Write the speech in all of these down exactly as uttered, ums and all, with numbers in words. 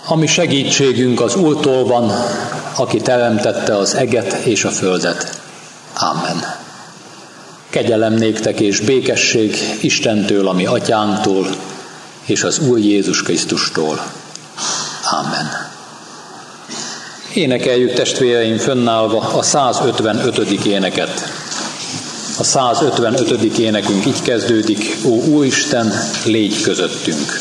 Ami segítségünk az Úrtól van, aki teremtette az eget és a földet. Amen. Kegyelem néktek és békesség Istentől, ami atyánktól, és az Úr Jézus Krisztustól. Amen. Énekeljük, testvéreim, fönnállva a százötvenötödik éneket. A százötvenötödik énekünk így kezdődik: Ó Úristen, légy közöttünk!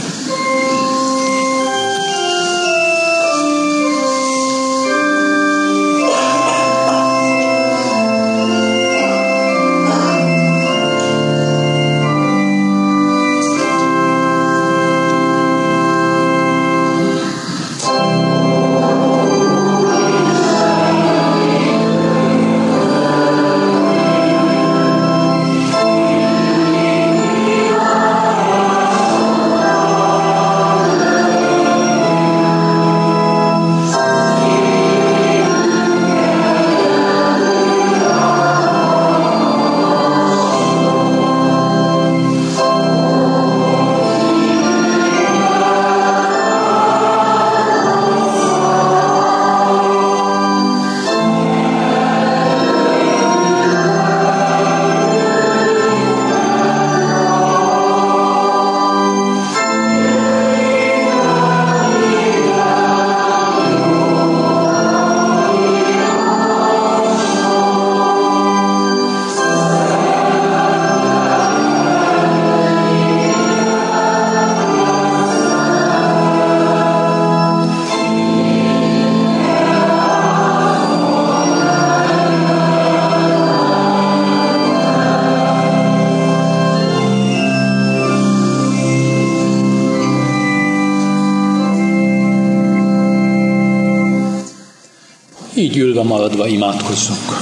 Így ülve maradva imádkozzunk.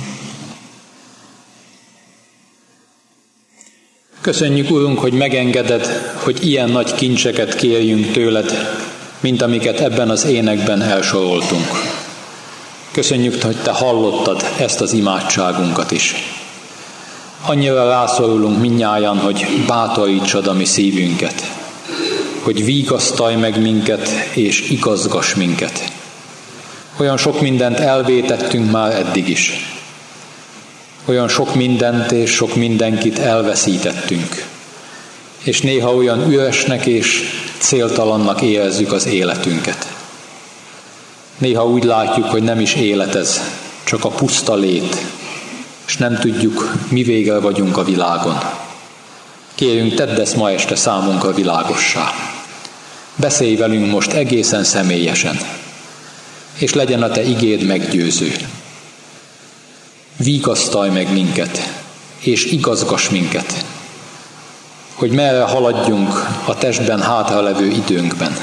Köszönjük, Urunk, hogy megengeded, hogy ilyen nagy kincseket kérjünk tőled, mint amiket ebben az énekben elsoroltunk. Köszönjük, hogy Te hallottad ezt az imádságunkat is. Annyira rászorulunk mindnyájan, hogy bátorítsad a mi szívünket, hogy vigasztalj meg minket és igazgass minket. Olyan sok mindent elvétettünk már eddig is. Olyan sok mindent és sok mindenkit elveszítettünk. És néha olyan üresnek és céltalannak érezzük az életünket. Néha úgy látjuk, hogy nem is élet ez, csak a puszta lét, és nem tudjuk, mi végre vagyunk a világon. Kérjünk, tedd ezt ma este számunkra világossá. Beszélj velünk most egészen személyesen, és legyen a Te igéd meggyőző. Vigasztalj meg minket, és igazgass minket, hogy merre haladjunk a testben hátralevő időnkben.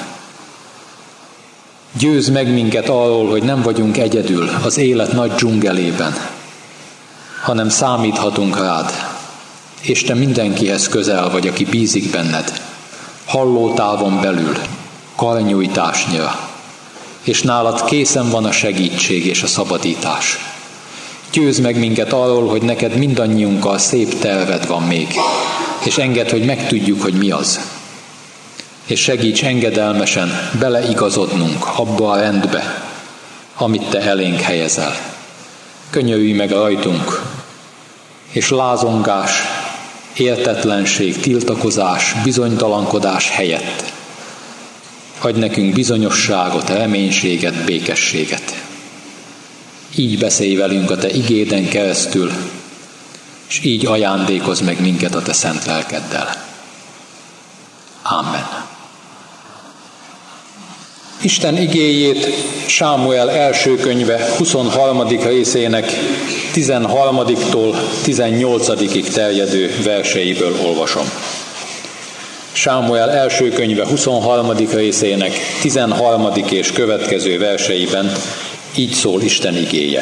Győzd meg minket arról, hogy nem vagyunk egyedül az élet nagy dzsungelében, hanem számíthatunk rád, és Te mindenkihez közel vagy, aki bízik benned, hallótávon belül, karnyújtásnyira, és nálad készen van a segítség és a szabadítás. Győzd meg minket arról, hogy neked mindannyiunkkal szép terved van még, és engedd, hogy megtudjuk, hogy mi az. És segíts engedelmesen beleigazodnunk abba a rendbe, amit Te elénk helyezel. Könyörülj meg rajtunk, és lázongás, értetlenség, tiltakozás, bizonytalankodás helyett adj nekünk bizonyosságot, reménységet, békességet. Így beszélj velünk a Te igéden keresztül, és így ajándékozz meg minket a Te szent lelkeddel. Amen. Isten igéjét Sámuel első könyve huszonharmadik részének tizenharmadiktól tizennyolcadikig terjedő verseiből olvasom. Sámuel első könyve huszonharmadik részének tizenharmadik és következő verseiben így szól Isten igéje.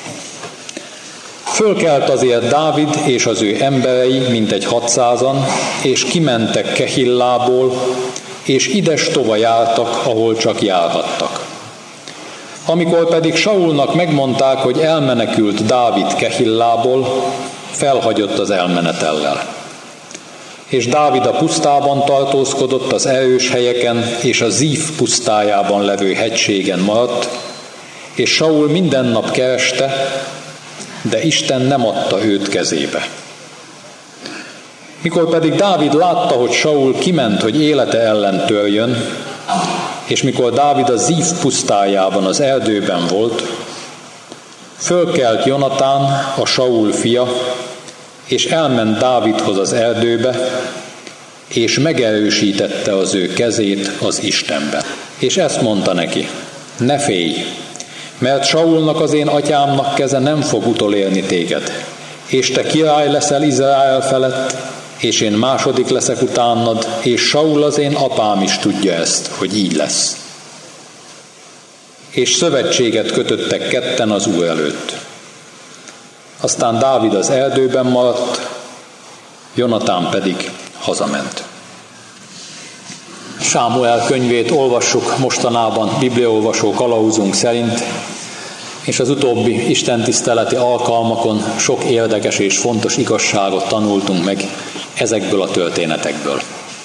Fölkelt azért Dávid és az ő emberei mintegy hatszázan, és kimentek Kehillából, és ides-tova jártak, ahol csak járhattak. Amikor pedig Saulnak megmondták, hogy elmenekült Dávid Kehillából, felhagyott az elmenetellel. És Dávid a pusztában tartózkodott, az erős helyeken, és a Zíf pusztájában levő hegységen maradt, és Saul minden nap kereste, de Isten nem adta őt kezébe. Mikor pedig Dávid látta, hogy Saul kiment, hogy élete ellen törjön, és mikor Dávid a Zíf pusztájában, az erdőben volt, fölkelt Jonatán, a Saul fia, és elment Dávidhoz az erdőbe, és megerősítette az ő kezét az Istenben. És ezt mondta neki: ne félj, mert Saulnak, az én atyámnak keze nem fog utolérni téged, és te király leszel Izrael felett, és én második leszek utánad, és Saul, az én apám is tudja ezt, hogy így lesz. És szövetséget kötöttek ketten az Úr előtt. Aztán Dávid az erdőben maradt, Jonatán pedig hazament. Sámuel könyvét olvassuk mostanában bibliaolvasó kalauzunk szerint, és az utóbbi istentiszteleti alkalmakon sok érdekes és fontos igazságot tanultunk meg ezekből a történetekből.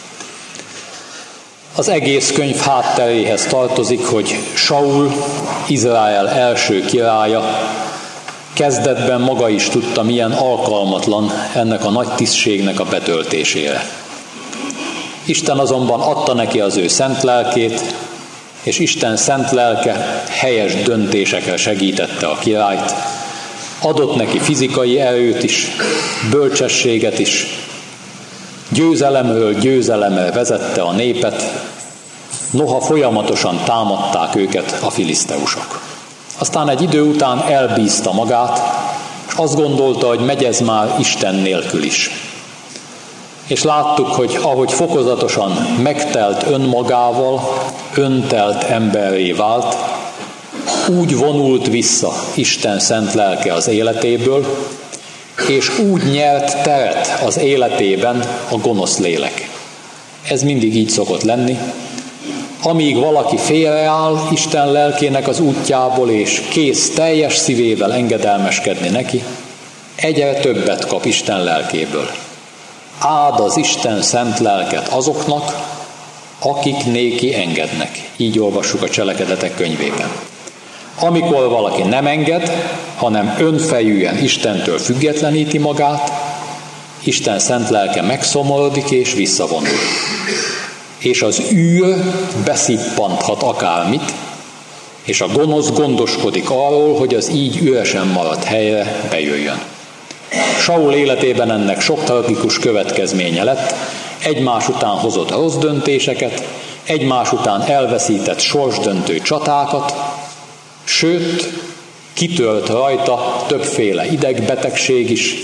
Az egész könyv hátteréhez tartozik, hogy Saul, Izrael első királya, kezdetben maga is tudta, milyen alkalmatlan ennek a nagy tisztségnek a betöltésére. Isten azonban adta neki az ő szent lelkét, és Isten szent lelke helyes döntésekre segítette a királyt, adott neki fizikai erőt is, bölcsességet is, győzelemről győzelemre vezette a népet, noha folyamatosan támadták őket a filiszteusok. Aztán egy idő után elbízta magát, és azt gondolta, hogy megy ez már Isten nélkül is. És láttuk, hogy ahogy fokozatosan megtelt önmagával, öntelt emberré vált, úgy vonult vissza Isten szent lelke az életéből, és úgy nyert teret az életében a gonosz lélek. Ez mindig így szokott lenni. Amíg valaki félreáll Isten lelkének az útjából, és kész teljes szívével engedelmeskedni neki, egyre többet kap Isten lelkéből. Áld az Isten szent lelket azoknak, akik néki engednek. Így olvassuk a Cselekedetek könyvében. Amikor valaki nem enged, hanem önfejűen Istentől függetleníti magát, Isten szent lelke megszomorodik és visszavonul. És az űr beszippanthat akármit, és a gonosz gondoskodik arról, hogy az így üresen maradt helyre bejöjjön. Saul életében ennek sok tragikus következménye lett, egymás után hozott rossz döntéseket, egymás után elveszített sorsdöntő csatákat, sőt, kitört rajta többféle idegbetegség is,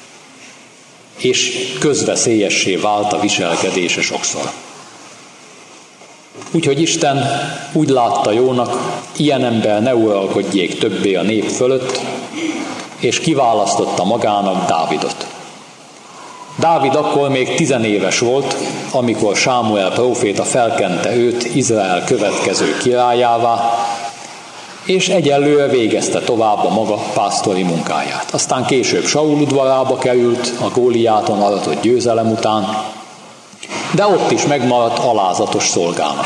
és közveszélyessé vált a viselkedése sokszor. Úgyhogy Isten úgy látta jónak, ilyen ember ne uralkodjék többé a nép fölött, és kiválasztotta magának Dávidot. Dávid akkor még tizenéves volt, amikor Sámuel próféta felkente őt Izrael következő királyává, és egyelőre végezte tovább a maga pásztori munkáját. Aztán később Saul udvarába került, a Góliáton aratott győzelem után, de ott is megmaradt alázatos szolgának.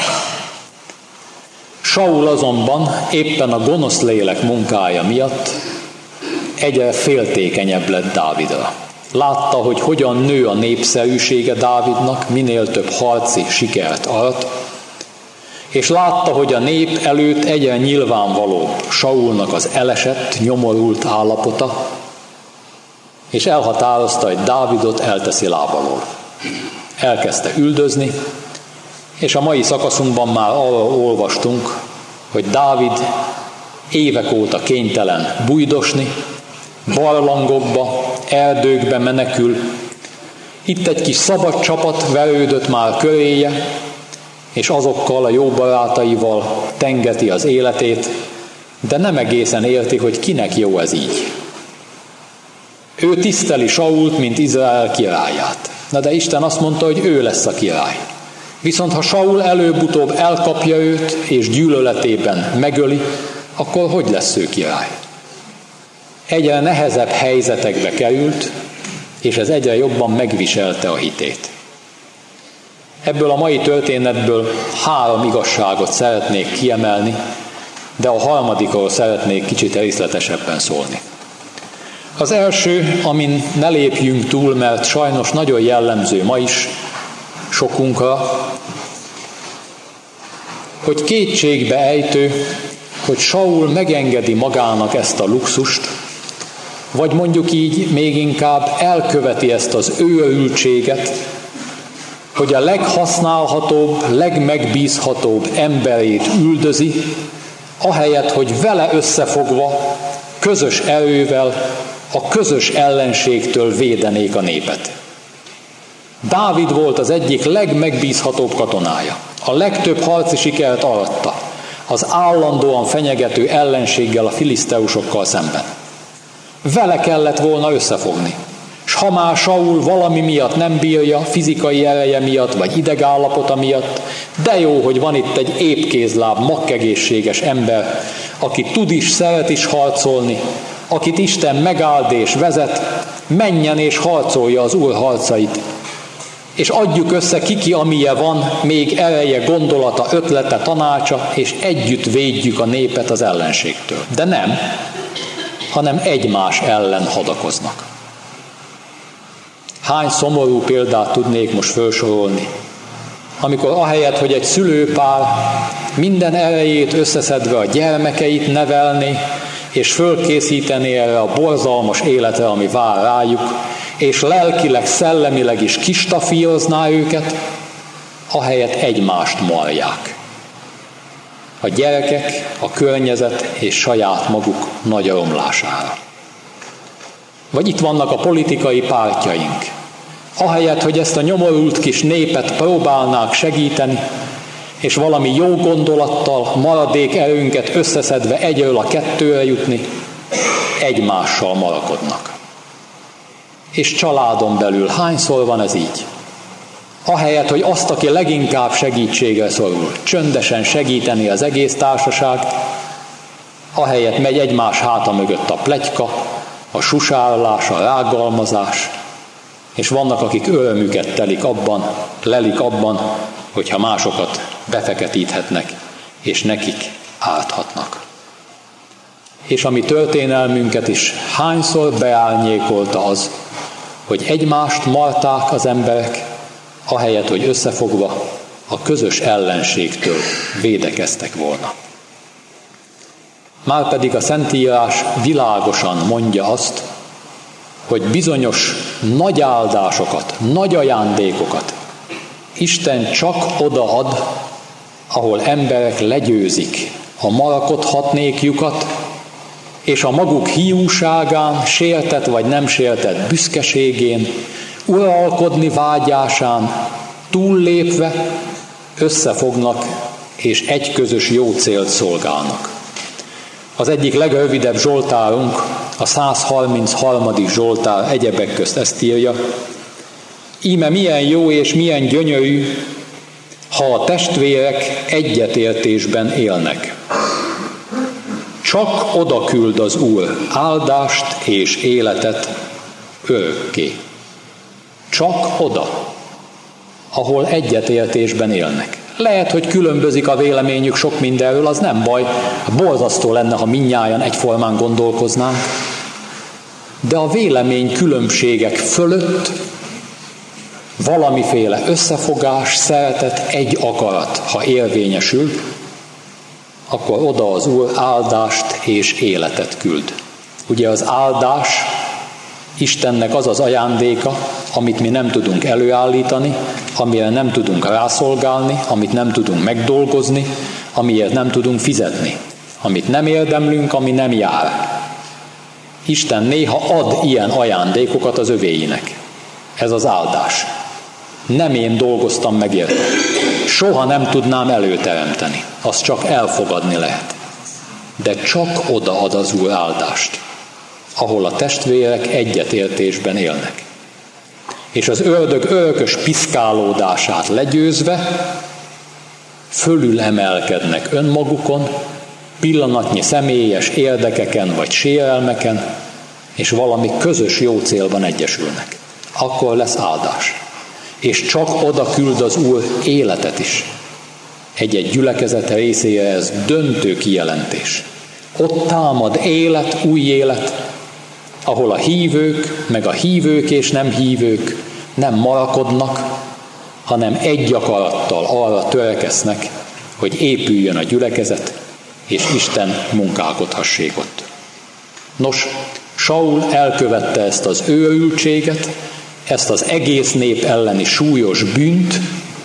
Saul azonban éppen a gonosz lélek munkája miatt egyre féltékenyebb lett Dávidra. Látta, hogy hogyan nő a népszerűsége Dávidnak, minél több harci sikert arat, és látta, hogy a nép előtt egyre nyilvánvalóbb Saulnak az elesett, nyomorult állapota, és elhatározta, hogy Dávidot elteszi lábalól. Elkezdte üldözni, és a mai szakaszunkban már arról olvastunk, hogy Dávid évek óta kénytelen bújdosni, barlangokba, erdőkbe menekül. Itt egy kis szabad csapat verődött már köréje, és azokkal a jó barátaival tengeti az életét, de nem egészen érti, hogy kinek jó ez így. Ő tiszteli Sault, mint Izrael királyát. Na de Isten azt mondta, hogy ő lesz a király. Viszont ha Saul előbb-utóbb elkapja őt, és gyűlöletében megöli, akkor hogy lesz ő király? Egyre nehezebb helyzetekbe került, és ez egyre jobban megviselte a hitét. Ebből a mai történetből három igazságot szeretnék kiemelni, de a harmadikról szeretnék kicsit részletesebben szólni. Az első, amin ne lépjünk túl, mert sajnos nagyon jellemző ma is sokunkra, hogy kétségbe ejtő, hogy Saul megengedi magának ezt a luxust, vagy mondjuk így még inkább elköveti ezt az őrültséget, hogy a leghasználhatóbb, legmegbízhatóbb emberét üldözi, ahelyett, hogy vele összefogva, közös erővel, a közös ellenségtől védenék a népet. Dávid volt az egyik legmegbízhatóbb katonája. A legtöbb harci sikert aratta az állandóan fenyegető ellenséggel, a filiszteusokkal szemben. Vele kellett volna összefogni. S ha már Saul valami miatt nem bírja, fizikai ereje miatt, vagy idegállapota miatt, de jó, hogy van itt egy épkézláb, makkegészséges ember, aki tud is, szeret is harcolni, akit Isten megáld és vezet, menjen és harcolja az Úr harcait. És adjuk össze kiki, amilyen van, még ereje, gondolata, ötlete, tanácsa, és együtt védjük a népet az ellenségtől. De nem, hanem egymás ellen hadakoznak. Hány szomorú példát tudnék most felsorolni, amikor ahelyett, hogy egy szülőpár minden erejét összeszedve a gyermekeit nevelni, és fölkészíteni erre a borzalmas életre, ami vár rájuk, és lelkileg, szellemileg is kistafírozná őket, ahelyett egymást marják. A gyerekek, a környezet és saját maguk nagy romlására. Vagy itt vannak a politikai pártjaink. Ahelyett, hogy ezt a nyomorult kis népet próbálnák segíteni, és valami jó gondolattal, maradék erőnket összeszedve egyről a kettőre jutni, egymással marakodnak. És családon belül hányszor van ez így? Ahelyett, hogy azt, aki leginkább segítségre szorul, csöndesen segíteni az egész társaságt, ahelyett megy egymás háta mögött a pletyka, a susárlás, a rágalmazás, és vannak, akik örömüket telik abban, lelik abban, hogyha másokat befeketíthetnek, és nekik árthatnak. És a mi történelmünket is hányszor beárnyékolta az, hogy egymást marták az emberek, ahelyett, hogy összefogva a közös ellenségtől védekeztek volna. Márpedig a Szentírás világosan mondja azt, hogy bizonyos nagy áldásokat, nagy ajándékokat Isten csak odaad, ahol emberek legyőzik a marakodhatnékjukat, és a maguk hiúságán, sértett vagy nem sértett büszkeségén, uralkodni vágyásán túllépve összefognak, és egy közös jó célt szolgálnak. Az egyik legrövidebb zsoltárunk, a százharmincharmadik zsoltár egyebek közt ezt írja: íme milyen jó és milyen gyönyörű, ha a testvérek egyetértésben élnek. Csak oda küld az Úr áldást és életet örökké. Csak oda, ahol egyetértésben élnek. Lehet, hogy különbözik a véleményük sok mindenről, az nem baj, borzasztó lenne, ha mindnyájan egyformán gondolkoznánk, de a vélemény különbségek fölött valamiféle összefogás, szeretet, egy akarat, ha érvényesül, akkor oda az Úr áldást és életet küld. Ugye az áldás Istennek az az ajándéka, amit mi nem tudunk előállítani, amire nem tudunk rászolgálni, amit nem tudunk megdolgozni, amiért nem tudunk fizetni, amit nem érdemlünk, ami nem jár. Isten néha ad ilyen ajándékokat az övéinek. Ez az áldás. Nem én dolgoztam meg érte. Soha nem tudnám előteremteni. Azt csak elfogadni lehet. De csak oda ad az Úr áldást, ahol a testvérek egyetértésben élnek. És az ördög örökös piszkálódását legyőzve fölül emelkednek önmagukon, pillanatnyi személyes érdekeken vagy sérelmeken, és valami közös jó célban egyesülnek. Akkor lesz áldás. és csak oda küld az Úr életet is. Egy-egy gyülekezet részére ez döntő kijelentés. Ott támad élet, új élet, ahol a hívők, meg a hívők és nem hívők nem marakodnak, hanem egy akarattal arra törekeznek, hogy épüljön a gyülekezet, és Isten munkálkodhassék ott. Nos, Saul elkövette ezt az őrültséget, ezt az egész nép elleni súlyos bűnt,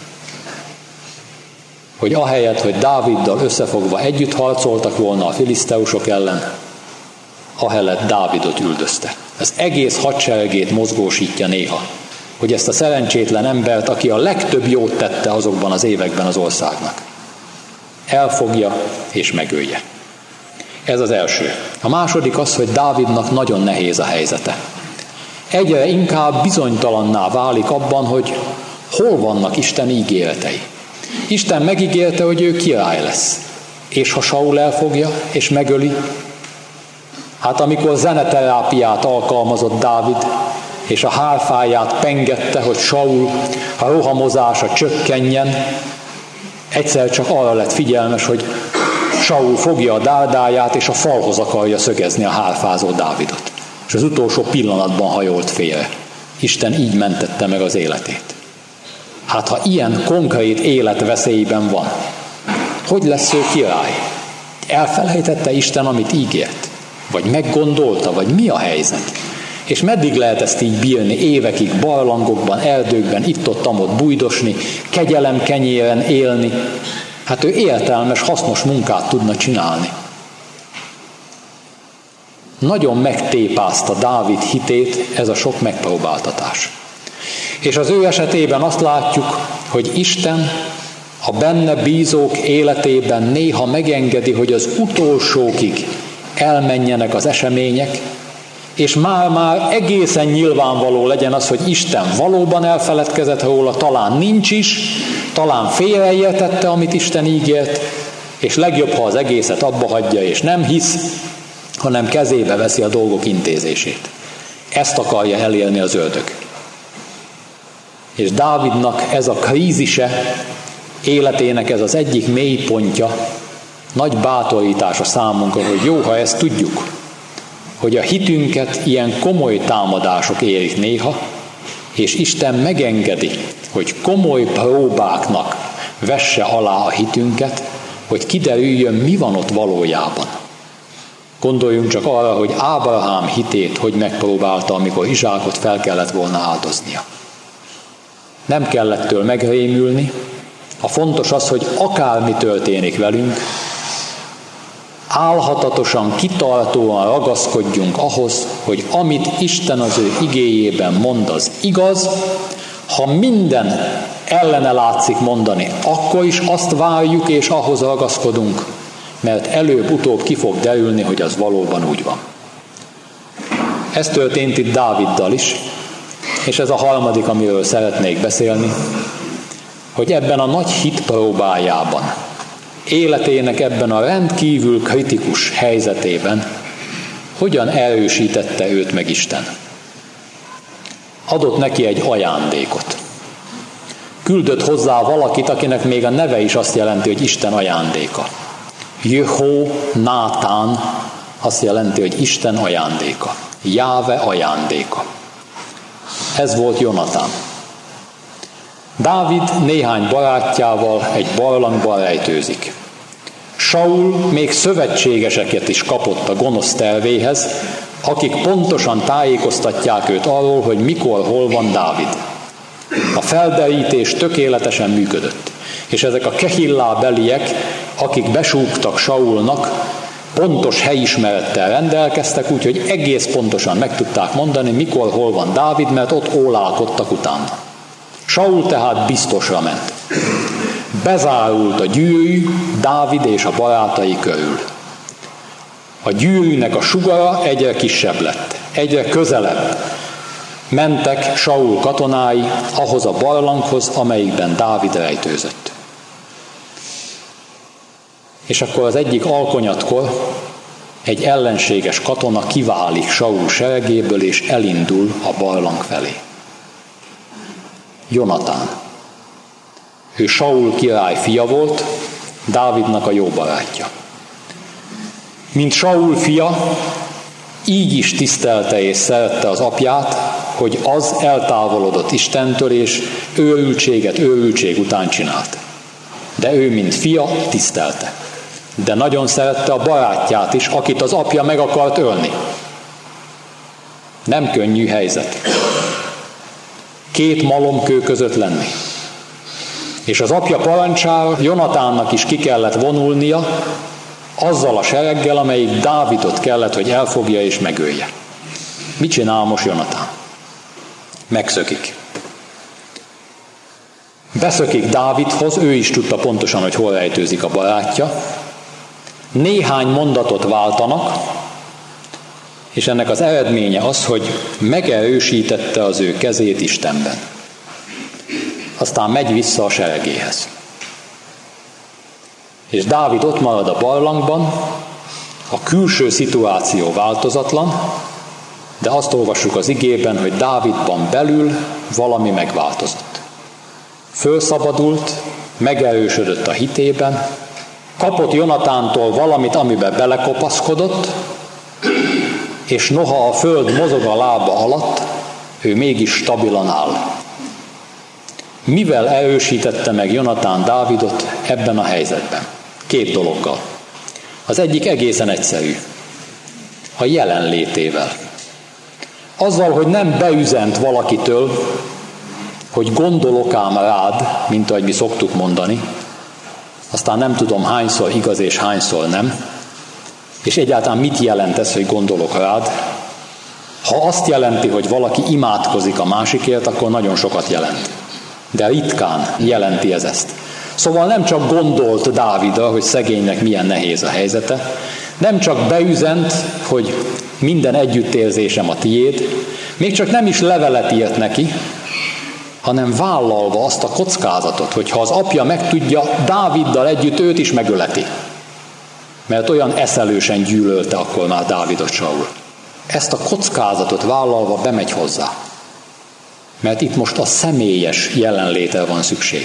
hogy ahelyett, hogy Dáviddal összefogva együtt harcoltak volna a filiszteusok ellen, ahelyett Dávidot üldözte. Ez egész hadseregét mozgósítja néha, hogy ezt a szerencsétlen embert, aki a legtöbb jót tette azokban az években az országnak, elfogja és megölje. Ez az első. A második az, hogy Dávidnak nagyon nehéz a helyzete. Egyre inkább bizonytalanná válik abban, hogy hol vannak Isten ígéretei. Isten megígérte, hogy ő király lesz. És ha Saul elfogja és megöli, hát amikor zeneterápiát alkalmazott Dávid, és a hárfáját pengette, hogy Saul a rohamozása csökkenjen, egyszer csak arra lett figyelmes, hogy Saul fogja a dárdáját, és a falhoz akarja szögezni a hárfázó Dávidot. És az utolsó pillanatban hajolt félre. Isten így mentette meg az életét. Hát ha ilyen konkrét életveszélyben van, hogy lesz ő király? Elfelejtette Isten, amit ígért? Vagy meggondolta? Vagy mi a helyzet? És meddig lehet ezt így bírni? Évekig barlangokban, erdőkben, itt-ott-amott bújdosni, kegyelem kenyéren élni? Hát ő értelmes, hasznos munkát tudna csinálni. Nagyon megtépázta Dávid hitét ez a sok megpróbáltatás. És az ő esetében azt látjuk, hogy Isten a benne bízók életében néha megengedi, hogy az utolsókig elmenjenek az események, és már-már egészen nyilvánvaló legyen az, hogy Isten valóban elfeledkezett róla, talán nincs is, talán félreértette, amit Isten ígért, és legjobb, ha az egészet abba hagyja, és nem hisz, hanem kezébe veszi a dolgok intézését. Ezt akarja elérni az ördög. És Dávidnak ez a krízise, életének ez az egyik mélypontja, nagy bátorítás a számunkra, hogy jó, ha ezt tudjuk, hogy a hitünket ilyen komoly támadások érik néha, és Isten megengedi, hogy komoly próbáknak vesse alá a hitünket, hogy kiderüljön, mi van ott valójában. Gondoljunk csak arra, hogy Ábrahám hitét hogy megpróbálta, amikor Izsákot fel kellett volna áldoznia. Nem kellett től megrémülni, a fontos az, hogy akármi történik velünk, álhatatosan, kitartóan ragaszkodjunk ahhoz, hogy amit Isten az ő igéjében mond, az igaz, ha minden ellene látszik mondani, akkor is azt várjuk és ahhoz ragaszkodunk, mert előbb-utóbb ki fog derülni, hogy az valóban úgy van. Ez történt itt Dáviddal is, és ez a harmadik, amiről szeretnék beszélni, hogy ebben a nagy hit próbájában, életének ebben a rendkívül kritikus helyzetében hogyan erősítette őt meg Isten. Adott neki egy ajándékot. Küldött hozzá valakit, akinek még a neve is azt jelenti, hogy Isten ajándéka. Jehó Nátán azt jelenti, hogy Isten ajándéka. Jáve ajándéka. Ez volt Jonatán. Dávid néhány barátjával egy barlangban rejtőzik. Saul még szövetségeseket is kapott a gonosz tervéhez, akik pontosan tájékoztatják őt arról, hogy mikor, hol van Dávid. A felderítés tökéletesen működött, és ezek a Kehillá beliek, akik besúgtak Saulnak, pontos helyismerettel rendelkeztek, úgyhogy egész pontosan meg tudták mondani, mikor, hol van Dávid, mert ott ólálkodtak utána. Saul tehát biztosra ment. Bezárult a gyűrű Dávid és a barátai körül. A gyűrűnek a sugara egyre kisebb lett, egyre közelebb mentek Saul katonái ahhoz a barlanghoz, amelyikben Dávid rejtőzött. És akkor az egyik alkonyatkor egy ellenséges katona kiválik Saul seregéből, és elindul a barlang felé. Jonatán. Ő Saul király fia volt, Dávidnak a jó barátja. Mint Saul fia, így is tisztelte és szerette az apját, hogy az eltávolodott Istentől, és őrültséget őrültség után csinált. De ő, mint fia, tisztelte. De nagyon szerette a barátját is, akit az apja meg akart ölni. Nem könnyű helyzet. Két malomkő között lenni. És az apja parancsára Jonatánnak is ki kellett vonulnia, azzal a sereggel, amelyik Dávidot kellett, hogy elfogja és megölje. Mit csinál most Jonatán? Megszökik. Beszökik Dávidhoz, ő is tudta pontosan, hogy hol rejtőzik a barátja. Néhány mondatot váltanak, és ennek az eredménye az, hogy megerősítette az ő kezét Istenben. Aztán megy vissza a seregéhez. És Dávid ott marad a barlangban, a külső szituáció változatlan, de azt olvassuk az igében, hogy Dávidban belül valami megváltozott. Fölszabadult, megerősödött a hitében, kapott Jonatántól valamit, amiben belekopaszkodott, és noha a föld mozog a lába alatt, ő mégis stabilan áll. Mivel erősítette meg Jonatán Dávidot ebben a helyzetben? Két dologgal. Az egyik egészen egyszerű. A jelenlétével. Azzal, hogy nem beüzent valakitől, hogy gondolok ám rád, mint ahogy mi szoktuk mondani, aztán nem tudom hányszor igaz és hányszor nem, és egyáltalán mit jelent ez, hogy gondolok rád. Ha azt jelenti, hogy valaki imádkozik a másikért, akkor nagyon sokat jelent. De ritkán jelenti ez ezt. Szóval nem csak gondolt Dávidra, hogy szegénynek milyen nehéz a helyzete, nem csak beüzent, hogy minden együttérzésem a tiéd, még csak nem is levelet írt neki, hanem vállalva azt a kockázatot, hogy ha az apja megtudja, Dáviddal együtt őt is megöleti. Mert olyan eszelősen gyűlölte akkor már Dávidot Saul. Ezt a kockázatot vállalva bemegy hozzá. Mert itt most a személyes jelenlétre van szükség.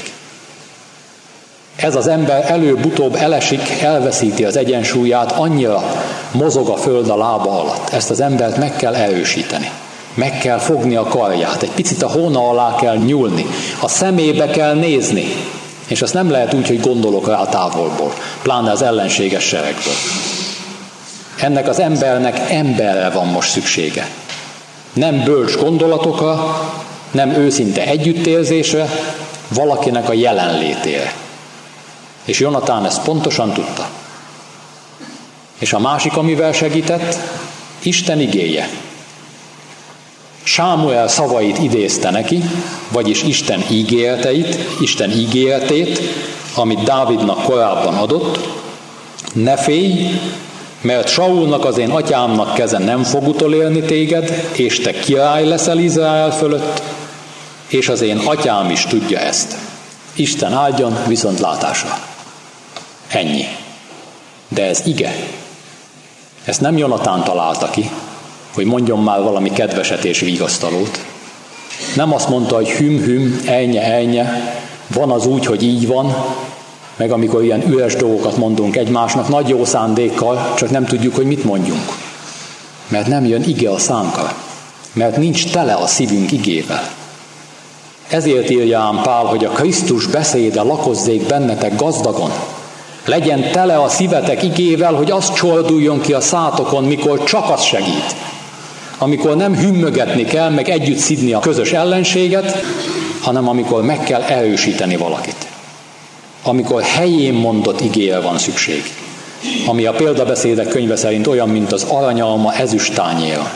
Ez az ember előbb-utóbb elesik, elveszíti az egyensúlyát, annyira mozog a föld a lába alatt. Ezt az embert meg kell erősíteni. Meg kell fogni a karját, egy picit a hóna alá kell nyúlni, a szemébe kell nézni, és azt nem lehet úgy, hogy gondolok rá távolból, pláne az ellenséges seregből. Ennek az embernek emberre van most szüksége. Nem bölcs gondolatokra, nem őszinte együttérzésre, valakinek a jelenlétére. És Jonatán ezt pontosan tudta. És a másik, amivel segített, Isten igéje. Sámuel szavait idézte neki, vagyis Isten ígéreteit, Isten ígéretét, amit Dávidnak korábban adott. Ne félj, mert Saulnak, az én atyámnak keze nem fog utolérni téged, és te király leszel Izrael fölött, és az én atyám is tudja ezt. Isten áldjon, viszontlátásra. Ennyi. De ez ige. Ezt nem Jonatán találta ki, hogy mondjon már valami kedveset és vigasztalót. Nem azt mondta, hogy hüm-hüm, elnye, elnye, van az úgy, hogy így van, meg amikor ilyen üres dolgokat mondunk egymásnak, nagy jó szándékkal, csak nem tudjuk, hogy mit mondjunk. Mert nem jön ige a szánkra. Mert nincs tele a szívünk igével. Ezért írja ám Pál, hogy a Krisztus beszéde lakozzék bennetek gazdagon. Legyen tele a szívetek igével, hogy az csorduljon ki a szátokon, mikor csak az segít. Amikor nem hümmögetni kell, meg együtt szidni a közös ellenséget, hanem amikor meg kell erősíteni valakit. Amikor helyén mondott igére van szükség. Ami a példabeszédek könyve szerint olyan, mint az aranyalma ezüsttányéra.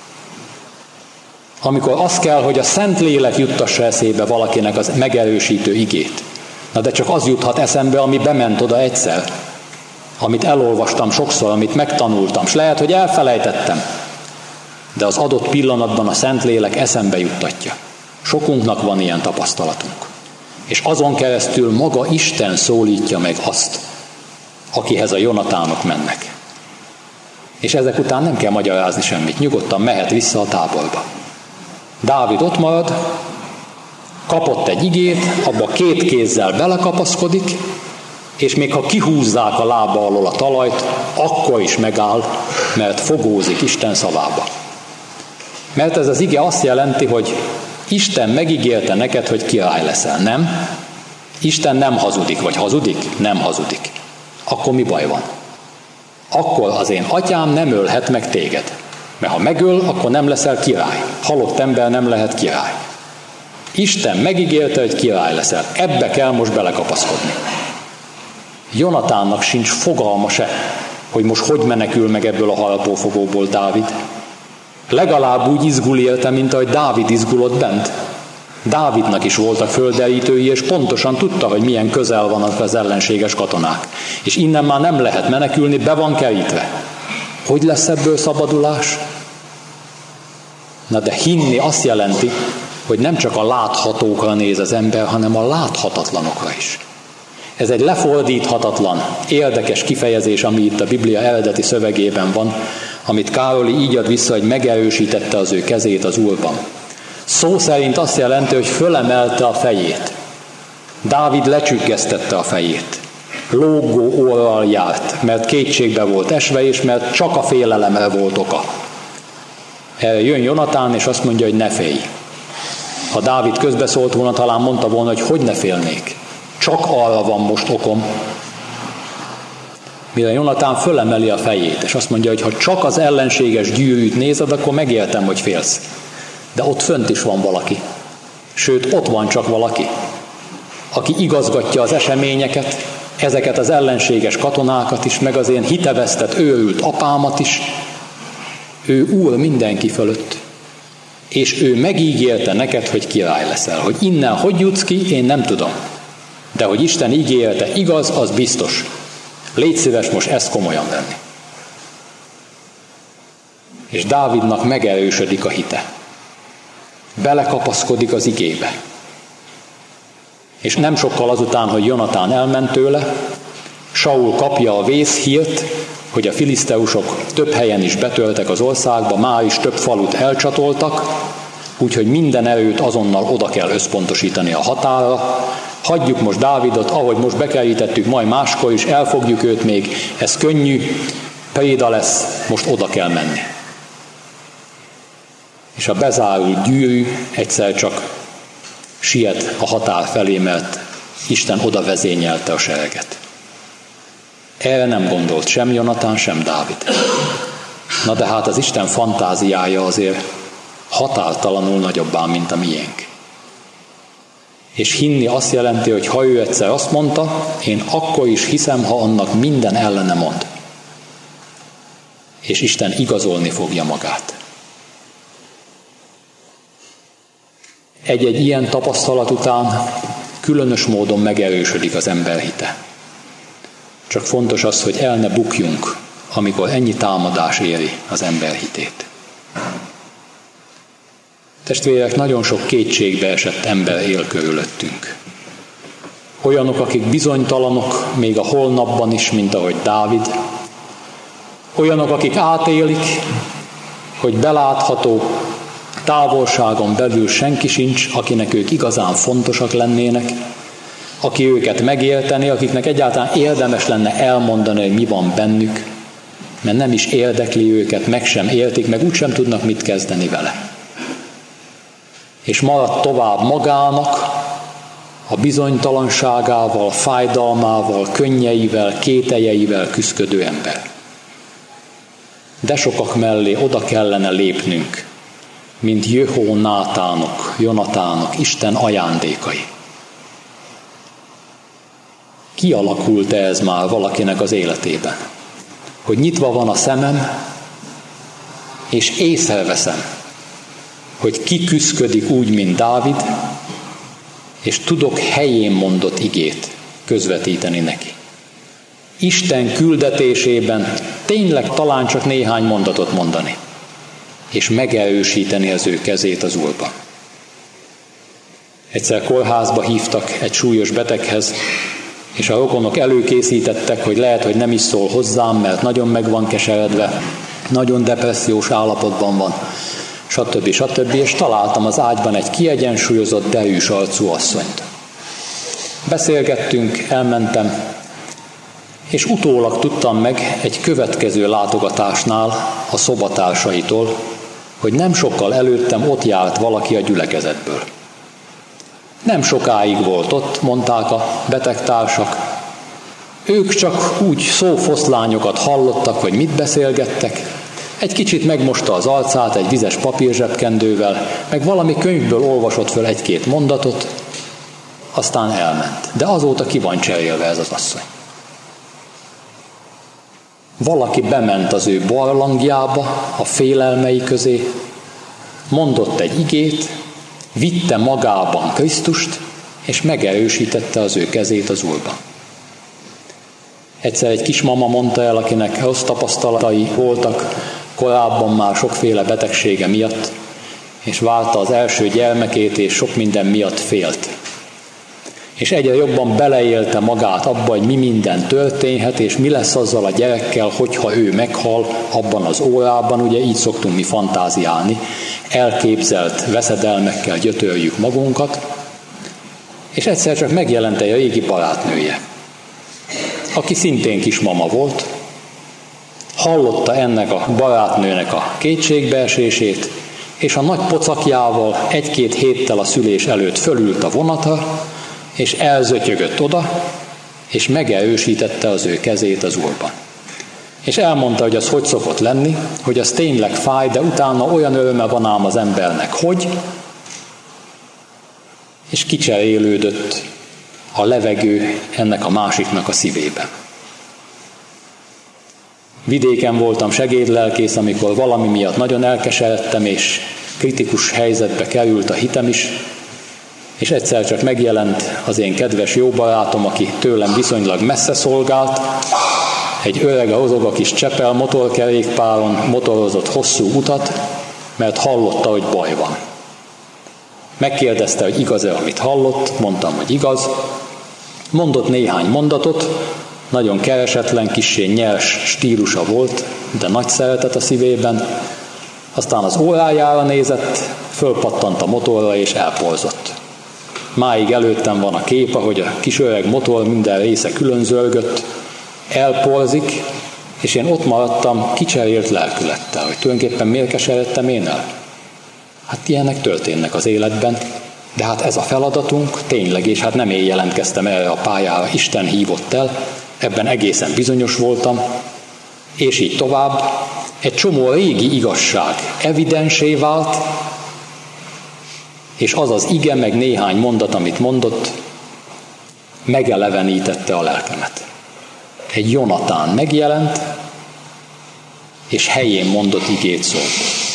Amikor az kell, hogy a Szentlélek juttassa eszébe valakinek az megerősítő igét. Na de csak az juthat eszembe, ami bement oda egyszer. Amit elolvastam sokszor, amit megtanultam, s lehet, hogy elfelejtettem. De az adott pillanatban a Szentlélek eszembe juttatja. Sokunknak van ilyen tapasztalatunk. És azon keresztül maga Isten szólítja meg azt, akihez a Jonatánok mennek. És ezek után nem kell magyarázni semmit, nyugodtan mehet vissza a táborba. Dávid ott marad, Kapott egy igét, abba két kézzel belekapaszkodik, és még ha kihúzzák a lába alól a talajt, akkor is megáll, mert fogózik Isten szavába. Mert ez az ige azt jelenti, hogy Isten megígérte neked, hogy király leszel, nem? Isten nem hazudik, vagy hazudik? Nem hazudik. Akkor mi baj van? Akkor az én atyám nem ölhet meg téged. Mert ha megöl, akkor nem leszel király. Halott ember nem lehet király. Isten megígérte, hogy király leszel. Ebbe kell most belekapaszkodni. Jonatánnak sincs fogalma se, hogy most hogy menekül meg ebből a harapófogóból Dávid. Legalább úgy izgul érte, mint ahogy Dávid izgulott bent. Dávidnak is voltak földerítői, és pontosan tudta, hogy milyen közel vannak az ellenséges katonák. És innen már nem lehet menekülni, be van kerítve. Hogy lesz ebből szabadulás? Na de hinni azt jelenti, hogy nem csak a láthatókra néz az ember, hanem a láthatatlanokra is. Ez egy lefordíthatatlan, érdekes kifejezés, ami itt a Biblia eredeti szövegében van, amit Károli így ad vissza, hogy megerősítette az ő kezét az Úrban. Szó szerint azt jelenti, hogy fölemelte a fejét. Dávid lecsüggesztette a fejét. Lógó orral járt, mert kétségbe volt esve, és mert csak a félelemre volt oka. Erre jön Jonatán, és azt mondja, hogy ne félj. Ha Dávid közbeszólt volna, talán mondta volna, hogy hogy ne félnék. Csak arra van most okom. Mire Jonatán fölemeli a fejét, és azt mondja, hogy ha csak az ellenséges gyűrűt nézed, akkor megértem, hogy félsz. De ott fönt is van valaki. Sőt, ott van csak valaki, aki igazgatja az eseményeket, ezeket az ellenséges katonákat is, meg az én hitevesztett, őrült apámat is. Ő úr mindenki fölött. És ő megígérte neked, hogy király leszel. Hogy innen hogy jutsz ki, én nem tudom. De hogy Isten ígérete igaz, az biztos. Légy szíves most ezt komolyan venni. És Dávidnak megerősödik a hite. Belekapaszkodik az igébe. És nem sokkal azután, hogy Jonatán elment tőle, Saul kapja a vészhírt, hogy a filiszteusok több helyen is betöltek az országba, már is több falut elcsatoltak, úgyhogy minden erőt azonnal oda kell összpontosítani a határra. Hagyjuk most Dávidot, ahogy most bekerítettük, majd máskor is, elfogjuk őt még, ez könnyű, préda lesz, most oda kell menni. És a bezárult gyűrű egyszer csak siet a határ felé, mert Isten oda vezényelte a sereget. Erre nem gondolt sem Jonatán, sem Dávid. Na de hát az Isten fantáziája azért határtalanul nagyobbá, mint a miénk. És hinni azt jelenti, hogy ha ő egyszer azt mondta, én akkor is hiszem, ha annak minden ellene mond. És Isten igazolni fogja magát. Egy-egy ilyen tapasztalat után különös módon megerősödik az ember hite. Csak fontos az, hogy el ne bukjunk, amikor ennyi támadás éri az ember hitét. Testvérek, nagyon sok kétségbe esett ember él körülöttünk. Olyanok, akik bizonytalanok még a holnapban is, mint ahogy Dávid. Olyanok, akik átélik, hogy belátható távolságon belül senki sincs, akinek ők igazán fontosak lennének, aki őket megérteni, akiknek egyáltalán érdemes lenne elmondani, hogy mi van bennük, mert nem is érdekli őket, meg sem értik, meg úgysem tudnak mit kezdeni vele. És marad tovább magának, a bizonytalanságával, fájdalmával, könnyeivel, kételjeivel küszködő ember. De sokak mellé oda kellene lépnünk, mint Jöhó Nátánok, Jonatánok, Isten ajándékai. Kialakult-e ez már valakinek az életében? Hogy nyitva van a szemem, és észreveszem, hogy ki küszködik úgy, mint Dávid, és tudok helyén mondott igét közvetíteni neki. Isten küldetésében tényleg talán csak néhány mondatot mondani, és megerősíteni az ő kezét az Úrban. Egyszer kórházba hívtak egy súlyos beteghez, és a rokonok előkészítettek, hogy lehet, hogy nem is szól hozzám, mert nagyon meg van keseredve, nagyon depressziós állapotban van. stb. stb. És találtam az ágyban egy kiegyensúlyozott, derűs arcú asszonyt. Beszélgettünk, elmentem, és utólag tudtam meg egy következő látogatásnál a szobatársaitól, hogy nem sokkal előttem ott járt valaki a gyülekezetből. Nem sokáig volt ott, mondták a betegtársak. Ők csak úgy szófoszlányokat hallottak, hogy mit beszélgettek. Egy kicsit megmosta az arcát egy vizes papírzsebkendővel, meg valami könyvből olvasott föl egy-két mondatot, aztán elment. De azóta ki van cserélve ez az asszony. Valaki bement az ő barlangjába, a félelmei közé, mondott egy igét, vitte magában Krisztust, és megerősítette az ő kezét az Úrban. Egyszer egy kismama mondta el, akinek rossz tapasztalatai voltak korábban már sokféle betegsége miatt, és várta az első gyermekét, és sok minden miatt félt. És egyre jobban beleélte magát abba, hogy mi minden történhet, és mi lesz azzal a gyerekkel, hogyha ő meghal abban az órában, ugye így szoktunk mi fantáziálni, elképzelt veszedelmekkel gyötörjük magunkat, és egyszer csak megjelent egy régi barátnője, aki szintén kismama volt, hallotta ennek a barátnőnek a kétségbeesését, és a nagy pocakjával egy-két héttel a szülés előtt fölült a vonatra, és elzötyögött oda, és megerősítette az ő kezét az Úrban. És elmondta, hogy az hogy szokott lenni, hogy az tényleg fáj, de utána olyan öröme van ám az embernek, hogy, és kicserélődött a levegő ennek a másiknak a szívében. Vidéken voltam segédlelkész, amikor valami miatt nagyon elkeseredtem, és kritikus helyzetbe került a hitem is, és egyszer csak megjelent az én kedves jó barátom, aki tőlem viszonylag messze szolgált, egy öreg, rozog a kis Csepel motorkerékpáron motorozott hosszú utat, mert hallotta, hogy baj van. Megkérdezte, hogy igaz-e, amit hallott, mondtam, hogy igaz. Mondott néhány mondatot, nagyon keresetlen, kissé nyers stílusa volt, de nagy szeretet a szívében. Aztán az órájára nézett, fölpattant a motorra és elporzott. Máig előttem van a kép, ahogy a kis öreg motor minden része külön zörgött, elporzik, és én ott maradtam kicserélt lelkülettel, hogy tulajdonképpen miért keseredtem én el? Hát ilyenek történnek az életben, de hát ez a feladatunk, tényleg, és hát nem én jelentkeztem erre a pályára, Isten hívott el, ebben egészen bizonyos voltam, és így tovább. Egy csomó régi igazság evidensé vált, és az az ige, meg néhány mondat, amit mondott, megelevenítette a lelkemet. Egy Jonatán megjelent, és helyén mondott igét szólt.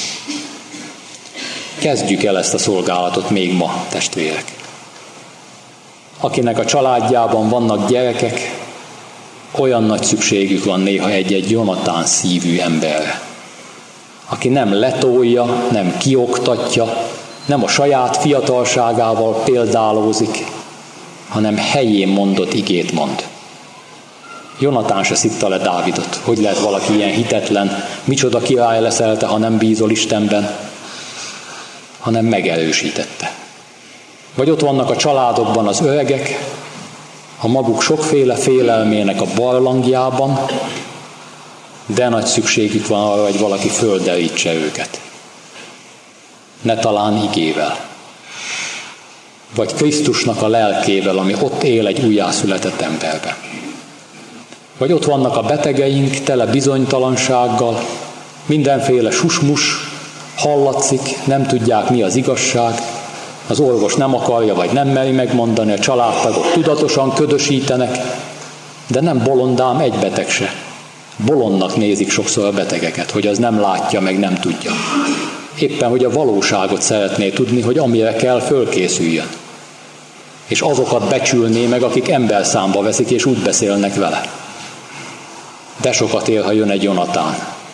Kezdjük el ezt a szolgálatot még ma, testvérek. Akinek a családjában vannak gyerekek, olyan nagy szükségük van néha egy-egy Jonatán szívű emberre, aki nem letolja, nem kioktatja, nem a saját fiatalságával példálózik, hanem helyén mondott igét mond. Jonatán se szitta le Dávidot. Hogy lehet valaki ilyen hitetlen, micsoda király leszel te, ha nem bízol Istenben, hanem megerősítette. Vagy ott vannak a családokban az öregek, a maguk sokféle félelmének a barlangjában, de nagy szükségük van arra, hogy valaki földerítse őket. Ne talán igével, vagy Krisztusnak a lelkével, ami ott él egy újjászületett emberben. Vagy ott vannak a betegeink, tele bizonytalansággal, mindenféle susmus, hallatszik, nem tudják, mi az igazság, az orvos nem akarja, vagy nem meri megmondani, a családtagok tudatosan ködösítenek, de nem bolondám egy beteg se. Bolondnak nézik sokszor a betegeket, hogy az nem látja, meg nem tudja. Éppen, hogy a valóságot szeretné tudni, hogy amire kell, fölkészüljön. És azokat becsülné meg, akik emberszámba veszik, és úgy beszélnek vele. De sokat ér, ha jön egy Jonatán.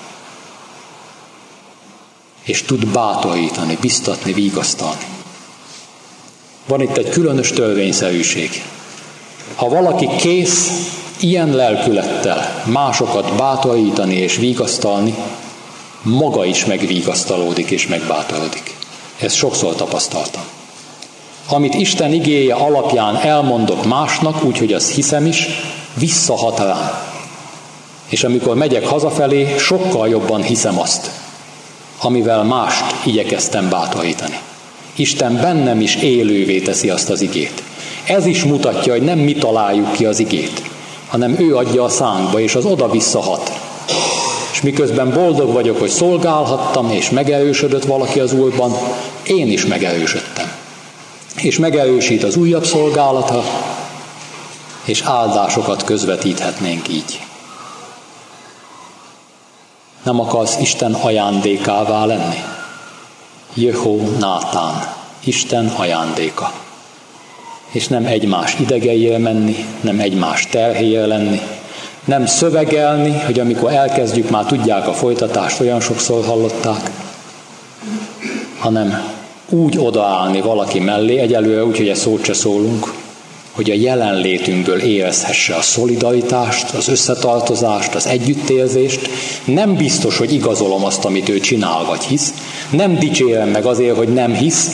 És tud bátorítani, biztatni, vigasztalni. Van itt egy különös törvényszerűség. Ha valaki kész ilyen lelkülettel másokat bátorítani és vigasztalni, maga is megvigasztalódik és megbátorodik. Ezt sokszor tapasztaltam. Amit Isten igéje alapján elmondok másnak, úgyhogy azt hiszem is, visszahat rám. És amikor megyek hazafelé, sokkal jobban hiszem azt, amivel mást igyekeztem bátorítani. Isten bennem is élővé teszi azt az igét. Ez is mutatja, hogy nem mi találjuk ki az igét, hanem ő adja a szánkba, és az oda visszahat. És miközben boldog vagyok, hogy szolgálhattam, és megerősödött valaki az Úrban, én is megerősödtem. És megerősít az újabb szolgálata, és áldásokat közvetíthetnénk így. Nem akarsz Isten ajándékává lenni? Jehó-Nátán, Isten ajándéka. És nem egymás idegeire menni, nem egymás terhére lenni, nem szövegelni, hogy amikor elkezdjük, már tudják a folytatást, olyan sokszor hallották, hanem úgy odaállni valaki mellé, egyelőre úgy, hogy ezt szót se szólunk, hogy a jelenlétünkből érezhesse a szolidaritást, az összetartozást, az együttérzést. Nem biztos, hogy igazolom azt, amit ő csinál vagy hisz. Nem dicsérem meg azért, hogy nem hisz,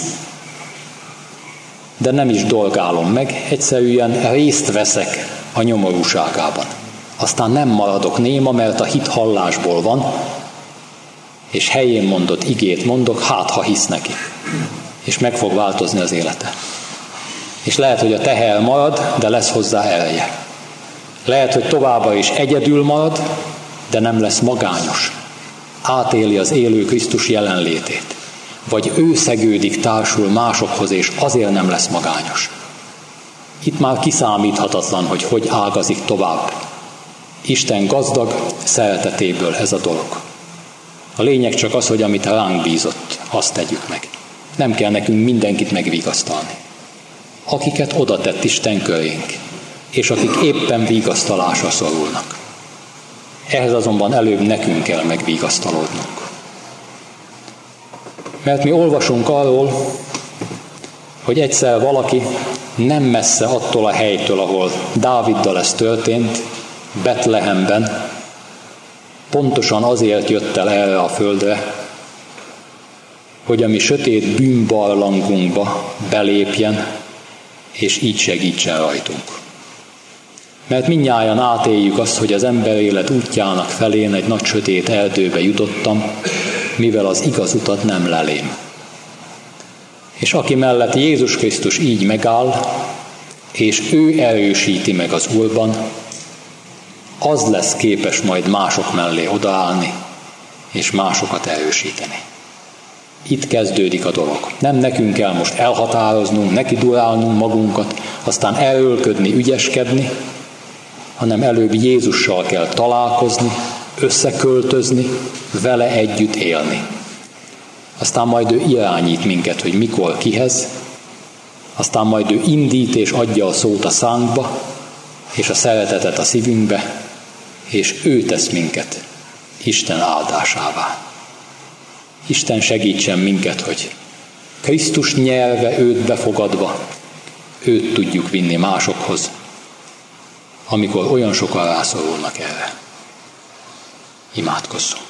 de nem is dolgálom meg, egyszerűen részt veszek a nyomorúságában. Aztán nem maradok néma, mert a hit hallásból van, és helyén mondott igét mondok, hát ha hisz neki. És meg fog változni az élete. És lehet, hogy a teher marad, de lesz hozzá ereje. Lehet, hogy továbbra is egyedül marad, de nem lesz magányos. Átéli az élő Krisztus jelenlétét. Vagy ő szegődik, társul másokhoz, és azért nem lesz magányos. Itt már kiszámíthatatlan, hogy hogy ágazik tovább. Isten gazdag szeretetéből ez a dolog. A lényeg csak az, hogy amit ránk bízott, azt tegyük meg. Nem kell nekünk mindenkit megvigasztalni. Akiket oda tett Isten körénk, és akik éppen vigasztalásra szorulnak. Ehhez azonban előbb nekünk kell megvigasztalódnunk. Mert mi olvasunk arról, hogy egyszer valaki nem messze attól a helytől, ahol Dáviddal ez történt, Betlehemben, pontosan azért jött el erre a földre, hogy a mi sötét bűnbarlangunkba belépjen, és így segítsen rajtunk. Mert mindnyájan átéljük azt, hogy az emberélet útjának felén egy nagy sötét erdőbe jutottam, mivel az igaz utat nem lelém. És aki mellett Jézus Krisztus így megáll, és ő erősíti meg az Úrban, az lesz képes majd mások mellé odaállni, és másokat erősíteni. Itt kezdődik a dolog. Nem nekünk kell most elhatároznunk, neki durálnunk magunkat, aztán erőlködni, ügyeskedni, hanem előbb Jézussal kell találkozni, összeköltözni, vele együtt élni. Aztán majd ő irányít minket, hogy mikor, kihez, aztán majd ő indít és adja a szót a szánkba, és a szeretetet a szívünkbe, és ő tesz minket Isten áldásává. Isten segítsen minket, hogy Krisztus nyelve őt befogadva, őt tudjuk vinni másokhoz, amikor olyan sokan rászorulnak erre. Imádkozzunk.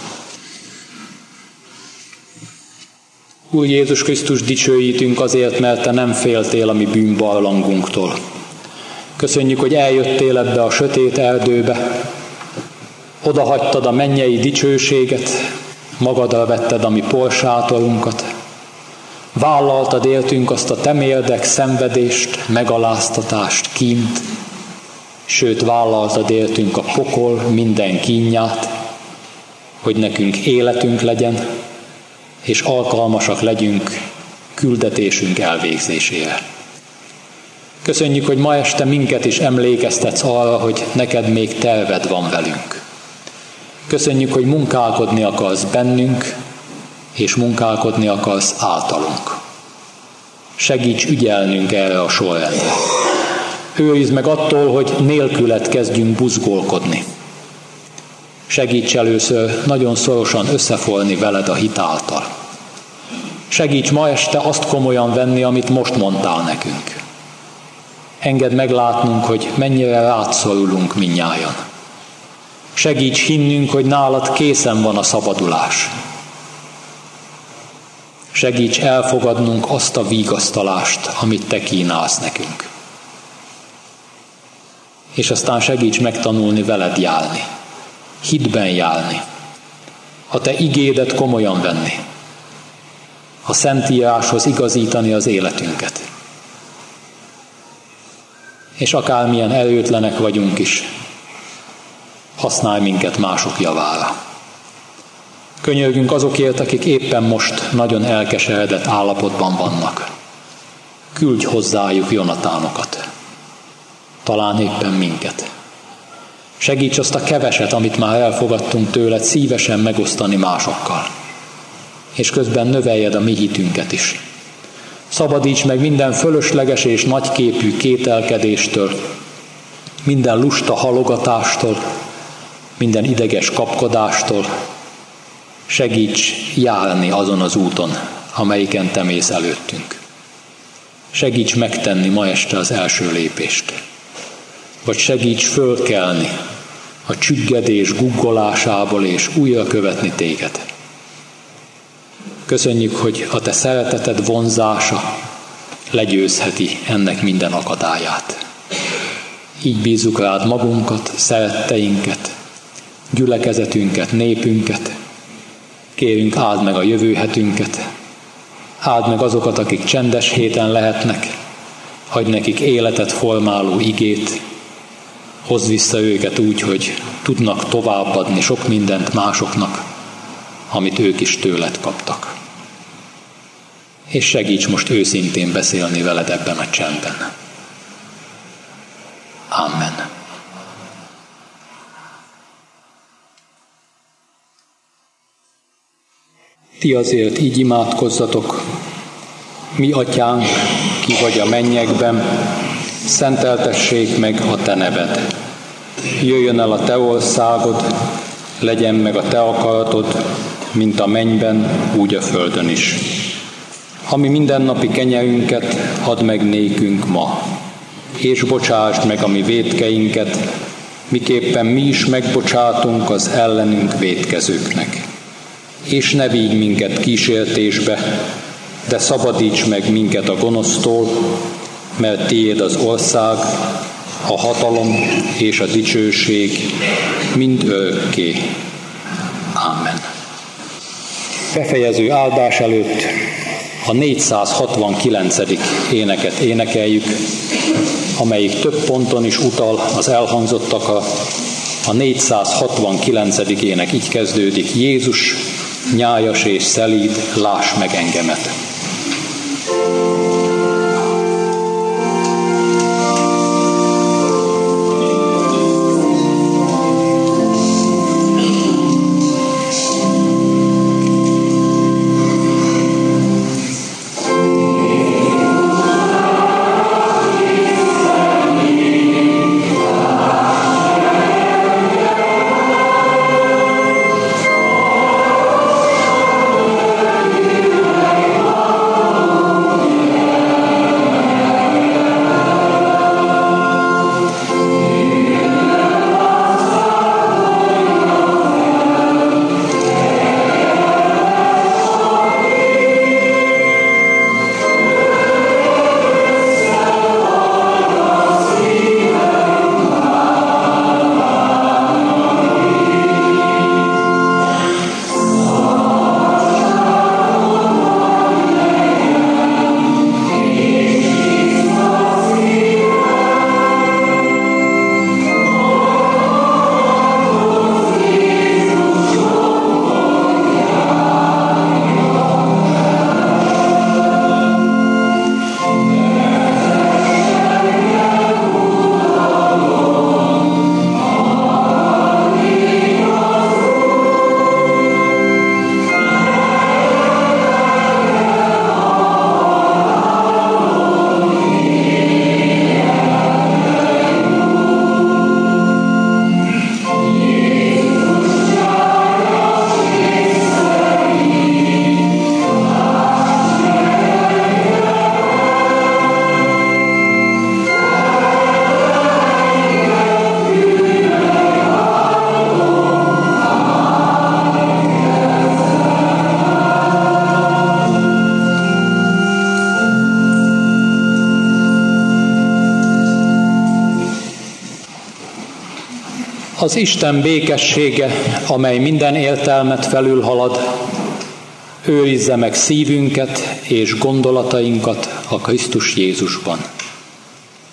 Úr Jézus Krisztus, dicsőítünk azért, mert Te nem féltél a mi bűnbarlangunktól. Köszönjük, hogy eljöttél ebbe a sötét erdőbe, odahagytad a mennyei dicsőséget, magadra vetted a mi porsátorunkat, vállaltad értünk azt a temérdek szenvedést, megaláztatást, kínt, sőt vállaltad értünk a pokol minden kínját, hogy nekünk életünk legyen, és alkalmasak legyünk küldetésünk elvégzésére. Köszönjük, hogy ma este minket is emlékeztetsz arra, hogy neked még terved van velünk. Köszönjük, hogy munkálkodni akarsz bennünk, és munkálkodni akarsz általunk. Segíts ügyelnünk erre a sorrendre. Őrizd meg attól, hogy nélküled kezdjünk buzgolkodni. Segíts először nagyon szorosan összeforni veled a hit által. Segíts ma este azt komolyan venni, amit most mondtál nekünk. Engedd meglátnunk, hogy mennyire rád szorulunk mindnyájan. Segíts hinnünk, hogy nálad készen van a szabadulás. Segíts elfogadnunk azt a vigasztalást, amit te kínálsz nekünk. És aztán segíts megtanulni veled járni, hitben járni, a te igédet komolyan venni, a Szentíráshoz igazítani az életünket. És akármilyen erőtlenek vagyunk is, használj minket mások javára. Könyörgünk azokért, akik éppen most nagyon elkeseredett állapotban vannak. Küldj hozzájuk Jonatánokat, talán éppen minket. Segíts azt a keveset, amit már elfogadtunk tőled, szívesen megosztani másokkal. És közben növeljed a mi hitünket is. Szabadíts meg minden fölösleges és nagyképű kételkedéstől, minden lusta halogatástól, minden ideges kapkodástól. Segíts járni azon az úton, amelyiken te mész előttünk. Segíts megtenni ma este az első lépést. Vagy segíts fölkelni a csüggedés guggolásából és újra követni téged. Köszönjük, hogy a te szereteted vonzása legyőzheti ennek minden akadályát. Így bízzuk rád magunkat, szeretteinket, gyülekezetünket, népünket. Kérünk, áld meg a jövő hetünket, áld meg azokat, akik csendes héten lehetnek, adj nekik életet formáló igét, hozz vissza őket úgy, hogy tudnak továbbadni sok mindent másoknak, amit ők is tőled kaptak. És segíts most őszintén beszélni veled ebben a csendben. Amen. Ti azért így imádkozzatok: mi atyánk, ki vagy a mennyekben, szenteltessék meg a te neved. Jöjjön el a te országod, legyen meg a te akaratod, mint a mennyben, úgy a földön is. Ami mindennapi kenyerünket add meg nékünk ma, és bocsásd meg a mi vétkeinket, miképpen mi is megbocsátunk az ellenünk vétkezőknek. És ne vigy minket kísértésbe, de szabadíts meg minket a gonosztól, mert tiéd az ország, a hatalom és a dicsőség mind örökké. Amen. Befejező áldás előtt a négyszázhatvankilencedik éneket énekeljük, amelyik több ponton is utal az elhangzottakra. A négyszázhatvankilencedik ének így kezdődik: Jézus, nyájas és szelíd, láss meg engemet. Oh, Az Isten békessége, amely minden értelmet felülhalad, őrizze meg szívünket és gondolatainkat a Krisztus Jézusban.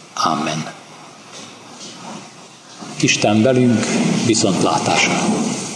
Amen. Isten velünk, viszontlátásra!